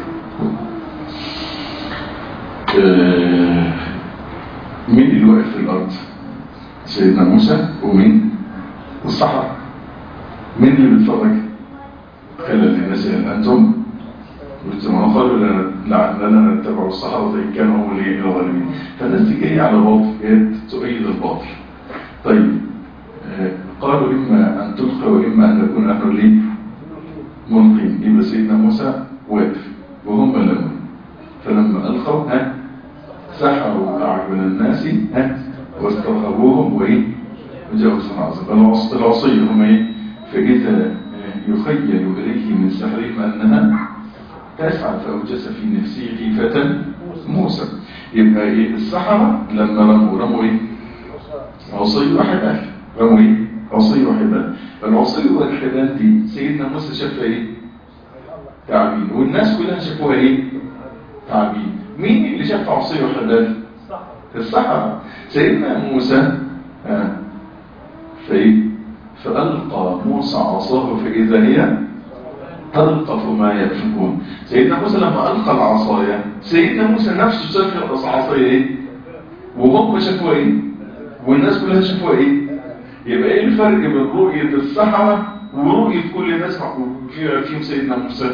S2: مين اللي واقف في الأرض؟ سيدنا موسى ومين؟ والصحراء. مين اللي بيتفرج؟ قال للناس هل أنتم؟ قلت ما قالوا لعلنا نتبع الصحراء فإن كانوا هم اللي الغالبين. فالناس دي جايه على باطل، جايه تؤيد الباطل. طيب قالوا إما أن تلقى وإما أن نكون نحن ليه ملقين. يبقى سيدنا موسى واقف وهم لم، فلما ألقوا ها سحروا أعين الناس ها واسترهبوهم وإيه وجاءوا سمع عظيم. العصي هم إيه؟ فإذا يخيل إليه من سحرهم أنها تسعى فأوجس في نفسه خيفة موسى. يبقى إيه السحرة لما رموا رموا إيه عصي وحبال. رموا ايه؟ عصي وحبال. العصي والحبال دي سيدنا موسى شافها ايه؟ تعبين. والناس كلها شافوها ايه؟ تعبين. مين اللي شاف عصي وحبال؟ السحرة. سيدنا موسى آه. فايه؟ فألقى موسى عصاه فإذا هي تلقف ما يأفكون. سيدنا موسى لما ألقى العصايا سيدنا موسى نفسه شاف العصايا ايه؟ وهم شافوها ايه؟ والناس كلها شافوها ايه؟ يبقى ايه الفرق بين رؤية السحرة ورؤية كل الناس فيها فيهم سيدنا موسى؟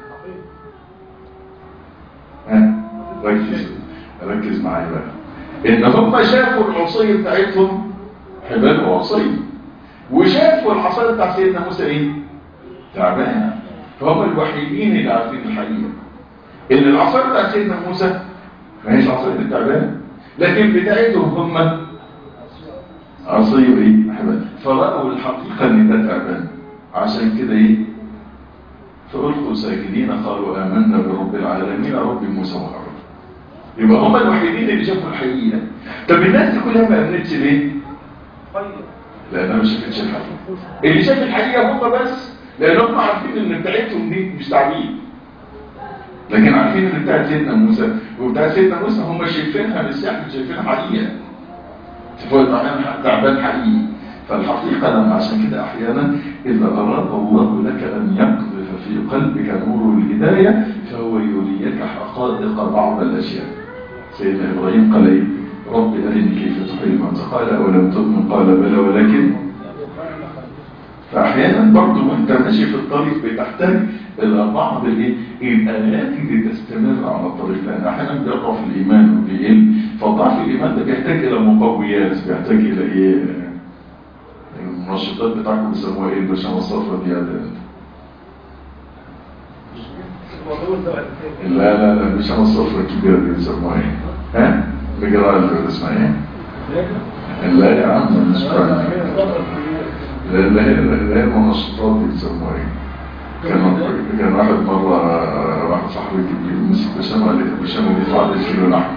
S2: ها ركز ركز معايا بقى ان هم شافوا العصي بتاعتهم حبال وعصي وشافوا العصايه بتاع سيدنا موسى ايه؟ تعبانه. فهم الوحيدين اللي عارفين الحقيقه ان العصايه بتاع سيدنا موسى ما هيش عصايه التعبان، لكن بتاعتهم هم عصيه ايه؟ حبال. فرأوا الحقيقه ان ده تعبان. عشان كده ايه؟ فألقوا ساجدين قالوا آمنا برب العالمين رب موسى وهارون. يبقى هم الوحيدين اللي شافوا الحقيقه. طب الناس دي كلها ما امنتش ليه؟ لانها ما شافتش الحقيقه. اللي شاف الحقيقه هم بس، لانهم عارفين ان بتاعتهم دي مش تعبين، لكن عارفين ان بتاعت سيدنا موسى وبتاعت سيدنا موسى هم شايفينها مش سحر، شايفينها حقيقه. شايفوها تعبان حقيقي. فالحقيقه لما عشان كده احيانا اذا اراد الله لك ان يقذف في قلبك نور الهدايه فهو يريك حقائق بعض الاشياء. سيدنا ابراهيم قال ايه؟ رب أرني كيف تحيي الموتى قال أولم تؤمن قال بلى ولكن. فأحيانا برضو وانت ماشي في الطريق بتحتاج إلى بعض الإيه الآلات اللي تستمر على الطريق، لأن أحيانا بيضعف الإيمان وبيقل، فضعف الإيمان ده بيحتاج إلى مقويات، بيحتاج إلى إيه المنشطات بتاعكم بيسموها إيه البرشامة الصفرا دي؟ لا لا لا البرشامة الصفرا الكبيرة دي بيسموها إيه؟ ها؟ بجراء اللي اسمها إيه؟ لا يا عم مش فاهم. لا لا لا المنشطات دي بيسموها إيه؟ كان كان واحد مرة واحد صاحبي مسك بشامة قال لي البشامة دي فعلا كيلو لحم.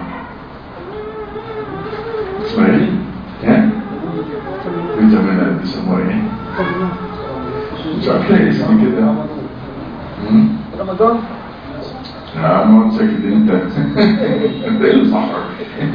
S2: اسمها ايه؟ ها؟ فيتامينات بيسموها ايه؟ مش عارف ليه اسمي كده.
S4: رمضان؟
S2: لا ما انت كده انت انت ايه اللي صحك؟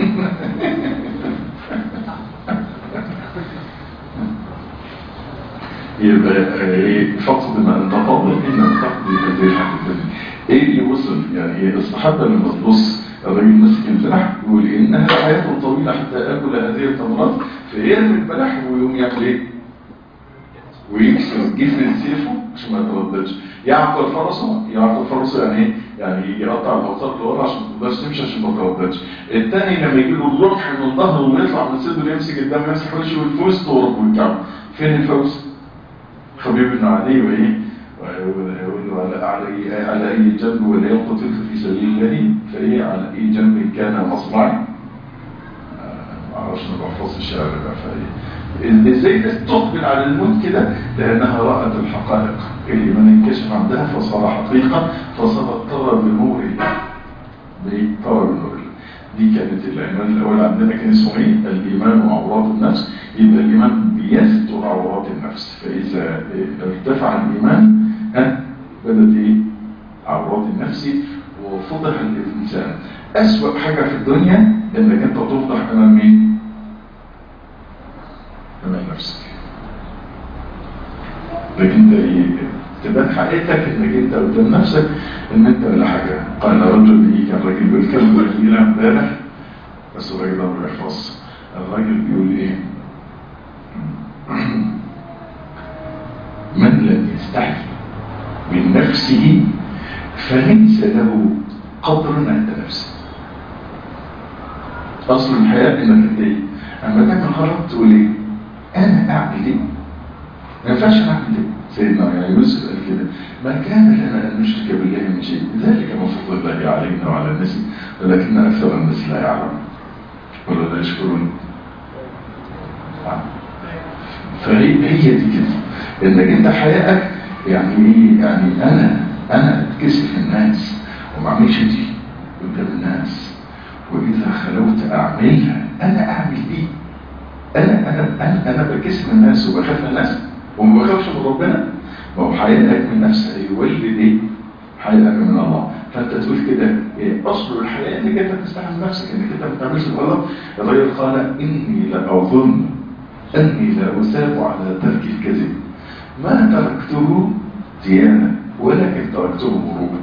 S2: يبقى فقد ما انت قابل انك تقضي هذه الحاجة. ايه اللي وصل يعني الصحابة لما تبص الراجل مسك البلح ويقول انها حياته طويلة حتى اكل هذه التمرات، فيرمي البلح ويقوم يعمل ايه؟ ويكسر جسم سيفه عشان ما يترددش، يعقل فرسه. يعقل فرسه يعني ايه؟ يعني يقطع الاوتار لورا عشان ما تقدرش تمشي عشان ما تترددش. الثاني لما يجي له الرمح من ظهره ويطلع من صدره يمسك الدم يمسك وشه والفوس تورب والكعب. فين الفوز؟ خبيب بن عدي وايه؟ ويقول له على على على اي جنب ولا يقتل في سبيل الله فايه على اي جنب كان مصرعي. ما اعرفش انا بحفظ الشعر ده. فايه ازاي تقبل على الموت كده؟ لانها رأت الحقائق اللي من انكشف عندها فصار حقيقة، فصارت ترى بنور الله. ترى بنور الله. دي كانت العنوان الاول عندنا، كان اسمه ايه؟ الايمان وعورات النفس. يبقى الايمان بيستر عورات النفس، فاذا ارتفع الايمان ها بدات ايه؟ عورات النفس وفضح الانسان. اسوأ حاجه في الدنيا انك انت تفضح امام مين؟ امام نفسك. لكن انت ايه؟ تبان حقيقتك انك انت قدام نفسك ان انت ولا حاجه. قال رجل ايه؟ كان راجل بيتكلم الى امبارح بس الراجل ده ما بيحفظ. الراجل بيقول ايه؟ من لم يستحي من نفسه فليس له قدر عند نفسه. اصل الحياه انك انت ايه؟ اما تعمل غلط تقول ايه؟ انا اعمل ايه؟ ما ينفعش اعمل ايه؟ سيدنا يعني يوسف قال كده: ما كان لنا ان نشرك بالله من شيء، ذلك من فضل الله علينا وعلى الناس ولكن اكثر الناس لا يعلمون ولا لا يشكرون. فهي هي دي كده انك انت حياتك يعني ايه؟ يعني انا انا اتكسف الناس وما اعملش دي قدام الناس، واذا خلوت اعملها انا اعمل ايه؟ انا انا انا انا بكسف الناس وبخاف من الناس وما بخافش من ربنا. ما هو حياتك من نفسك يولد ايه؟ حياتك من الله. فانت تقول كده إيه؟ اصل الحياه انك انت تستحمل نفسك، انك انت ما بتعملش الغلط. الرجل قال: اني لاظن اني لا اثاب على ترك الكذب، ما تركته ديانه ولكن تركته مروءه.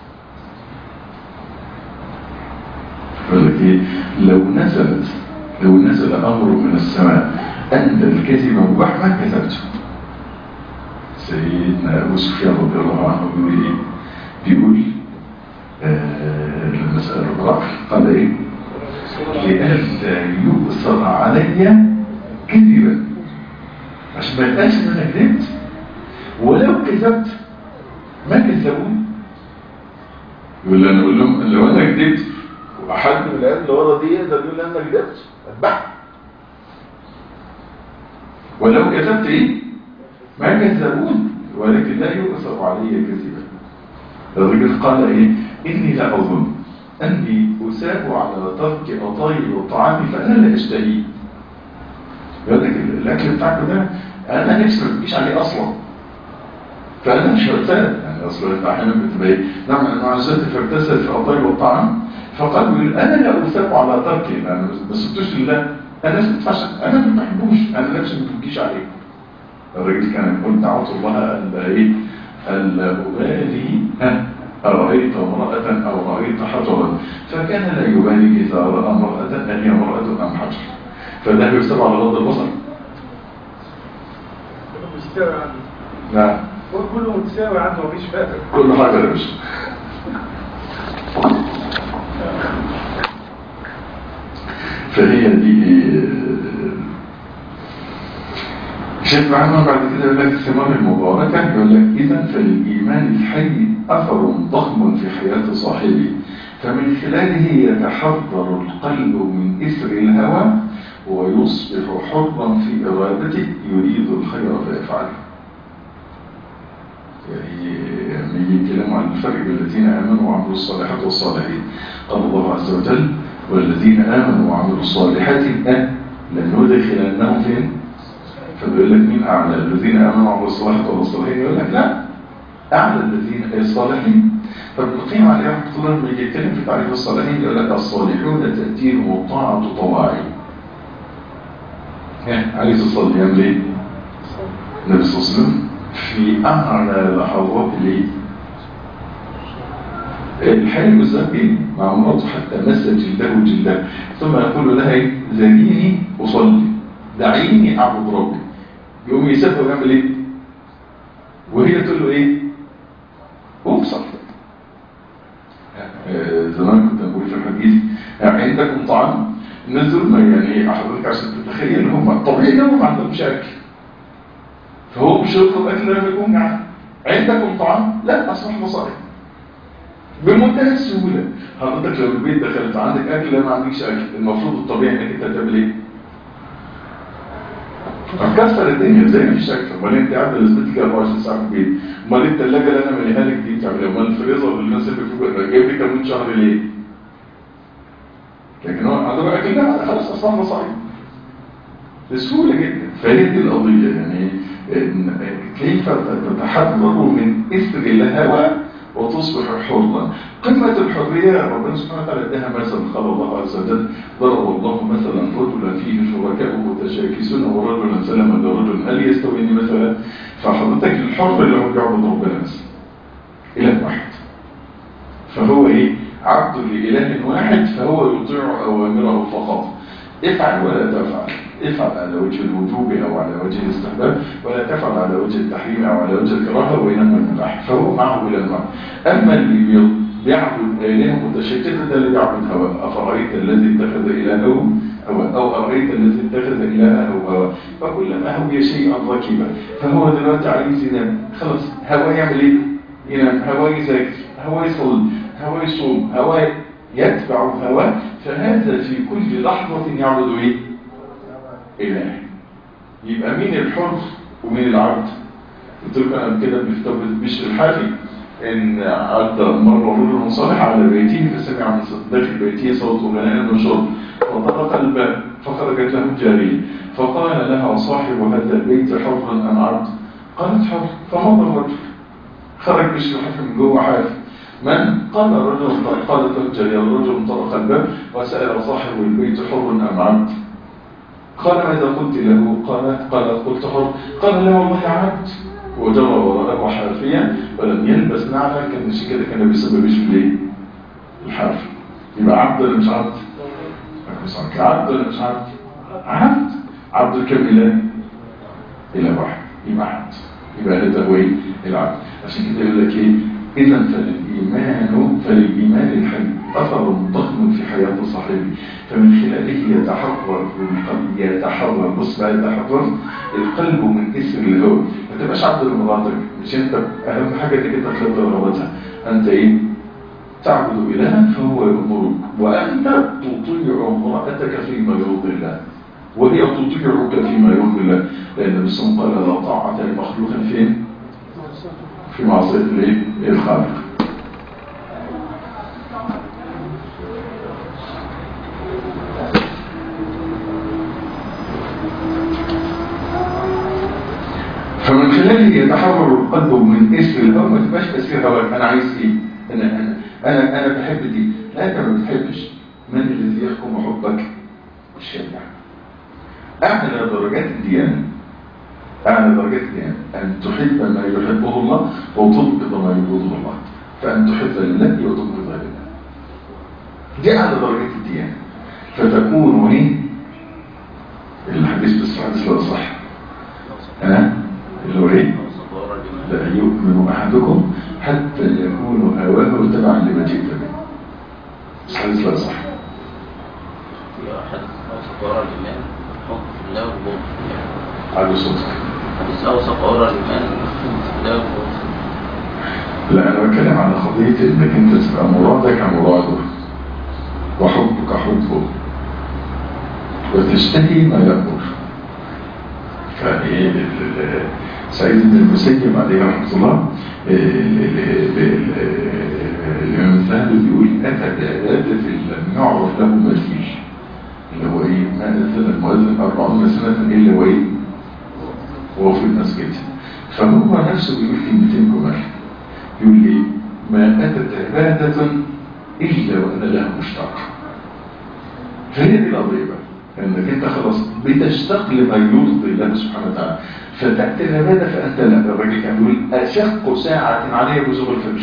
S2: يقول لك ايه؟ لو نزلت لو نزل امر من السماء ان الكذب مباح ما كذبته. سيدنا ابو سفيان رضي الله عنه بيقول ايه؟ بيقول آه لما سأل الرجل قال ايه؟ لئلا يؤثر علي كذبا، عشان ما يبقاش ان انا كذبت، ولو كذبت ما كذبوني. يقول لي انا اقول لهم لو انا كذبت وحد من العيال اللي ورا دي يقدر يقول لي انا كذبت اتبعت، ولو كذبت ايه؟ ما كذبون ولكن لا يؤثر علي كذبا. الرجل قال ايه؟ اني لا اظن اني اساب على ترك اطايب الطعام فانا لا اشتهيه. يقول لك الاكل بتاعك ده انا نفسي ما تجيش عليه اصلا، فانا مش هتسال. يعني اصلا انت احيانا بتبقى ايه؟ نوع من انواع الزهد فابتسل في اطايب الطعام، فقال انا لا اساب على تركه، انا ما سبتوش لله، انا سبت عشان انا ما بحبوش، انا نفسي ما تجيش عليه. الراجل كان يقول: دعوت الله الا ايه؟ الا ابالي ها أرأيت امرأة أو رأيت حجرا، فكان لا يبالي إذا رأى امرأة أن هي امرأة أم حجر، فده يستوى على غض البصر.
S6: مستوى عنه.
S2: نعم.
S6: كله متساوي عنده مفيش فرق.
S2: كل حاجة يا باشا. فهي دي شيخ محمد بعد كده يقول لك الثمار المباركة، يقول لك إذا فالإيمان الحي أثر ضخم في حياة صاحبه، فمن خلاله يتحضر القلب من إثر الهوى ويصبح حرا في إرادته يريد الخير فيفعله. يعني لما يتكلموا عن الفرق بين الذين آمنوا وعملوا الصالحات والصالحين، قال الله عز وجل والذين آمنوا وعملوا الصالحات لندخلنهم فين؟ فبيقول لك مين أعلى؟ الذين آمنوا وعملوا الصالحات ولا الصالحين؟ يقول لك لا، أعلى الذين الصالحين. فابن القيم عليه رحمة الله لما يجي يتكلم في تعريف الصالحين يقول لك الصالحون تأتيهم الطاعة طواعي. عايز الصالح يعمل ايه؟ النبي صلى الله عليه وسلم في أعلى لحظات الايه؟ الحلم الزوجي مع مراته حتى مس جلده جلده، ثم يقول لها ايه؟ ذريني أصلي، دعيني أعبد ربي. يقوم يسافر ويعمل ايه؟ وهي تقول له ايه؟ أبصر. زمان كنت أقول في الحديث عندكم طعام؟ الناس دول ما يعني حضرتك عشان تتخيل هم طبيعي انهم ما عندهمش اكل، فهو مش يطلب اكل لما يكون جعان. عندكم طعام؟ لا، اصبح مصاري بمنتهى السهوله. حضرتك لو البيت دخلت عندك اكل لا ما عندكش اكل، المفروض الطبيعي انك انت تعمل ايه؟ هتكسر الدنيا زي ما فيش اكل. امال انت قاعد لازمتك أربعة وعشرين ساعه في البيت؟ امال الثلاجه اللي انا ماليها لك دي بتعمل ايه؟ امال الفريزر اللي الناس اللي فيه جايب لي كمان شهر ليه؟ لكن هو عنده اكل لا خلاص اصلا مصاري بسهوله جدا. فهي دي القضيه، يعني كيف تتحرر من اثر الهوى وتصبح حرا. قمه الحريه ربنا سبحانه وتعالى اداها مثل، قال الله عز وجل ضرب الله مثلا رجلا فيه شركاء متشاكسون ورجلا سلما لرجل هل يستويان مثلا؟ فحضرتك الحر اللي هو بيعبد ربنا مثلا اله واحد، فهو ايه؟ عبد لإله واحد، فهو يطيع أوامره فقط. افعل ولا تفعل، افعل على وجه الوجوب أو على وجه الاستحباب، ولا تفعل على وجه التحريم أو على وجه الكراهة، وإنما المباح، فهو معه إلى المعنى. أما اللي بيعبد آلهة متشكلة ده اللي بيعبد هواه. أفرأيت الذي اتخذ إلهه هواه، أو أرأيت الذي اتخذ إلهه هواه، فكلما هوي شيئا ركبا. فهو دلوقتي عايز ينام، خلاص هواه يعمل إيه؟ ينام، هواه يذاكر، هواه يصلي، هواه يصوم، هواه يتبع هواه. فهذا في كل لحظة يعبد ايه؟ إله. يبقى مين الحر ومين العبد؟ قلت لكم انا كده بكتاب بشر الحافي ان عدى مرة رجل صالح على بيته فسمع من داخل بيته صوت غناء وشرب، فطرق الباب فخرجت له جارية فقال لها صاحب هذا البيت حر ام عبد؟ قالت حر. فمضى الرجل، خرج بشر الحافي من جوه حافي. من؟ قال الرجل، قالت الجارية الرجل طرق الباب وسأل صاحب البيت حر ام عبد؟ قال ماذا قلت له؟ قالت قالت قلت حر. قال لا والله عبد. وجرى وراءه حافيا ولم يلبس نعلا، كان مش كده كان بيسبب ايش في ليه؟ الحرف. يبقى عبد ولا مش عبد؟ عبد ولا مش عبد؟ عبد. عبد كم اله؟ اله واحد، يبقى عبد. يبقى هذا هو ايه؟ العبد. عشان كده يقول لك ايه؟ إذا فالإيمان فالإيمان الحي أثر ضخم في حياة صاحبه، فمن خلاله يتحرر القلب، يتحرر بص بقى يتحرر القلب من إثر الهوى. ما تبقاش عبد لمراتك، مش أنت أهم حاجة انك أنت تلبي رغبتها، أنت إيه؟ تعبد إلها فهو يأمرك، وأنت تطيع امرأتك فيما يرضي الله، وهي تطيعك فيما يرضي الله، لأن النبي صلى الله عليه وسلم قال لا طاعة لمخلوق فين؟ في معصية الايه؟ الخالق. فمن خلاله يتحرر القلب من اسر الهوى. ما تبقاش اسير هواك، انا عايز ايه؟ انا انا انا انا بحب دي. لا انت ما بتحبش. من الذي يحكم حبك؟ الشريعة. اعلى درجات الديانة، أعلى درجات الديانة أن تحب ما يحبه الله وتبغض ما يبغضه الله. فأن تحب لله وتبغض لله. دي أعلى درجات الديانة. فتكون لي الحديث بس الحديث لا صح ها اللي هو ايه؟ لا يؤمن أحدكم حتى يكون هواه تبعا لما جئت به. بس الحديث لا صح.
S3: حديث أوسط وراء الإيمان حب في الله وبغض في الله.
S2: على صوتك.
S3: حديث أوسط وراء الإيمان حب في الله وبغض في الله.
S2: لا أنا بتكلم عن قضية إنك أنت تبقى مرادك مراده وحبك حبه وتشتهي ما يأمر. فإيه سعيد بن المسيب عليه رحمة الله الإمام الذهبي بيقول أتى بعبادة لم يعرف له مثيل، اللي هو إيه؟ ما أذن المؤذن أربعون سنة إلا هو إيه؟ وهو في المسجد. فهو نفسه بيقول كلمتين جمال، يقول إيه؟ ما أتت عبادة إلا وأنا لها مشتاق. فهي دي القضية بقى، انك انت خلاص بتشتاق لما يرضي الله سبحانه وتعالى، فتأتي العبادة فأنت لا. الراجل كان بيقول أشق ساعة علي بزوغ الفجر،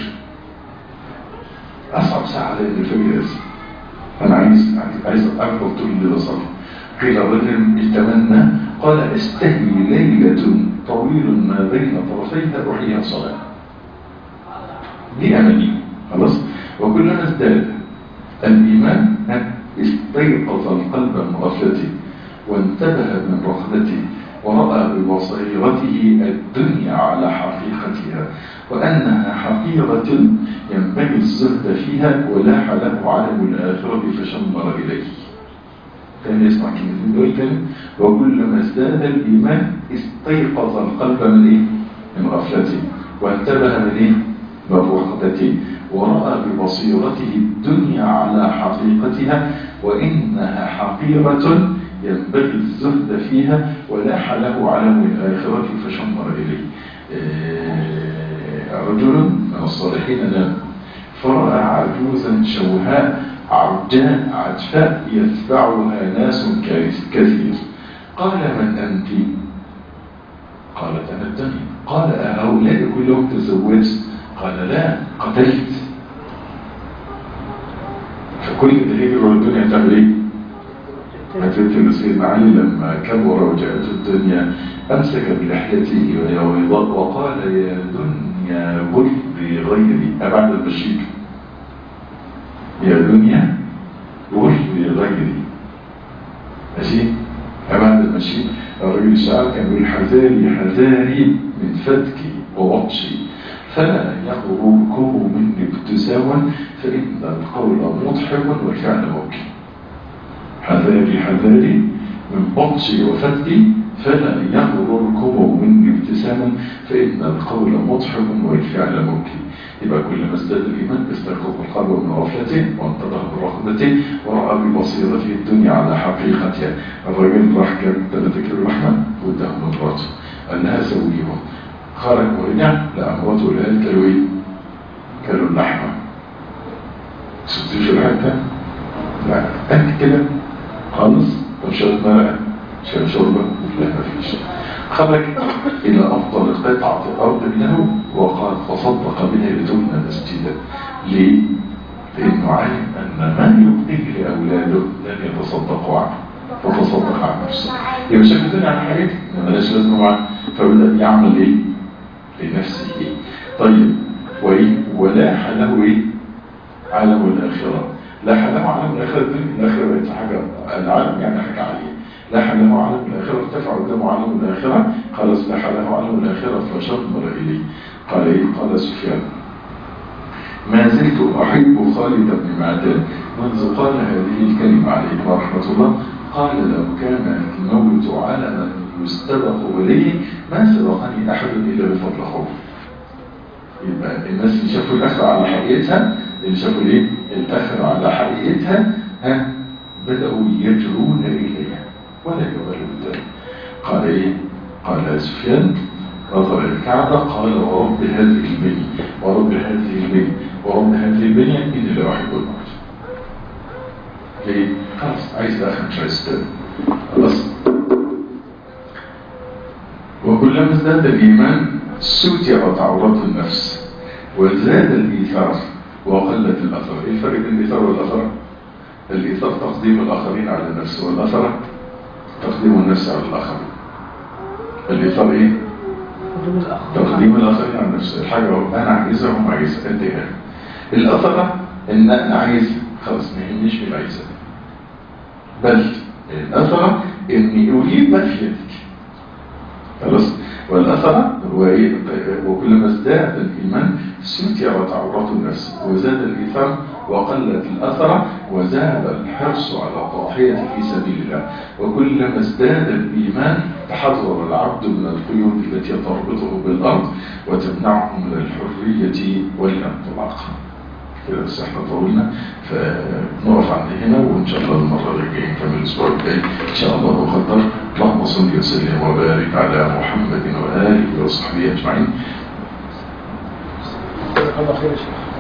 S2: أصعب ساعة علي الفجر لازم أنا عايز عايز أكبر طول الليل أصلي. قيل الرجل يتمنى قال استهي ليلة طويل ما بين طرفيها أحييها صلاة. دي أماني خلاص. وكلما ازداد الإيمان استيقظ القلب من غفلته وانتبه من رغبته ورأى ببصيرته الدنيا على حقيقتها وأنها حقيقة ينبغي الزهد فيها ولاح له علم الآخرة فشمر إليه. كان يسمع كلمة دول كلمة وكلما ازداد الإيمان استيقظ القلب من إيه؟ من غفلته وانتبه من إيه؟ من رغبته ورأى ببصيرته الدنيا على حقيقتها وإنها حقيرة ينبغي الزهد فيها ولاح له علم الآخرة فشمر إليه. رجل من الصالحين نام فرأى عجوزا شوهاء عرجاء عجفاء يتبعها ناس كثير. قال من أنت؟ قالت أنا الدنيا. قال أهؤلاء كلهم تزوجت؟ قال لا قتلت. فكل اللي هيجروا الدنيا تعمل ايه؟ هتبتل سيدنا علي لما كبر وجاءته الدنيا امسك بلحيته وقال يا دنيا غلبي غيري أبعد المشيك، يا دنيا غلبي غيري ماشي أبعد المشيك. الرجل الشاعر كان يقول حذاري حذاري من فتكي وبطشي فلا يغرركم مني ابتساما فإن القول مضحك والفعل موكي. حذاري حذاري من بطشي وفتكي فلا يغرركم مني ابتساما فإن القول مضحك والفعل موكي. يبقى كلما ازداد الإيمان استيقظ القلب من غفلته وانتبه برغبته ورأى ببصيرته الدنيا على حقيقتها. الرجل راح جاب ثلاثة كيلو لحمة قدام مراته قال لها سويهم، خرج ورجع لقى مراته والعيال كانوا ايه؟ كانوا اللحمة. سبتيش الحتة؟ لا أنت كده خالص. طب شرب مرقة شرب شربة؟ لا مفيش. خرج إلى أفضل قطعة أرض له وقال تصدق بها لتبنى مسجدا. ليه؟ لأنه علم أن ما يبقيه لأولاده لن يتصدقوا عنه فتصدق عن نفسه. يبقى شاف الدنيا عن حياته ملاش لازمه معه فبدأ يعمل إيه؟ لنفسه. إيه؟ طيب وإيه؟ ولاح له إيه؟ عالم الآخرة. لاح له عالم الآخرة. الآخرة بقت حاجة العالم يعني حاجة عالية. لاح له عالم الآخرة ارتفع قدامه عالم الآخرة خلاص لاح له عالم الآخرة فشمر إليه. قال إيه؟ قال سفيان ما زلت أحب خالد بن معدان منذ قال هذه الكلمة عليه رحمة الله. قال لو كان الموت على من يستبق إليه ما سبقني أحد إلا بفضل خوف. يبقى الناس اللي شافوا الآخرة على حقيقتها اللي شافوا الايه؟ الآخرة على حقيقتها ها بدأوا يجرون إليها ولا يبالوا بذلك. قال إيه؟ قال سفيان نظر الكعبة قال ورب هذه البنية ورب هذه البنية ورب هذه البنية إني لا أحب الموت. ليه؟ خلاص عايز الآخر مش عايز تاني خلاص. وكلما ازداد الإيمان سترت عورات النفس وزاد الإيثار وقلت الأثر. إيه الفرق بين الإيثار والأثر؟ الإيثار تقديم الآخرين على النفس، والأثر تقديم النفس على الآخرين. الإيثار إيه؟ تقديم الآخرين على النفس. الحاجة أنا عايزها وهم عايزها أديها. الأثر إن أنا عايز خلاص ما يهمنيش من عايزها، بل الأثر إني أريد ما في يدك خلاص. والأثر هو إيه؟ وكلما ازداد الإيمان سترت عورات النفس وزاد الإيثار وقلت الأثر وزاد الحرص على التضحية في سبيل الله. وكلما ازداد الإيمان تحرر العبد من القيود التي تربطه بالأرض وتمنعه من الحرية والانطلاق. كده بس احنا طولنا، فنقف عند هنا وإن شاء الله المرة الجاية نكمل الأسبوع الجاي إن شاء الله وقدر. اللهم صل وسلم وبارك على محمد وآله وصحبه أجمعين.
S4: الله خير يا شيخ.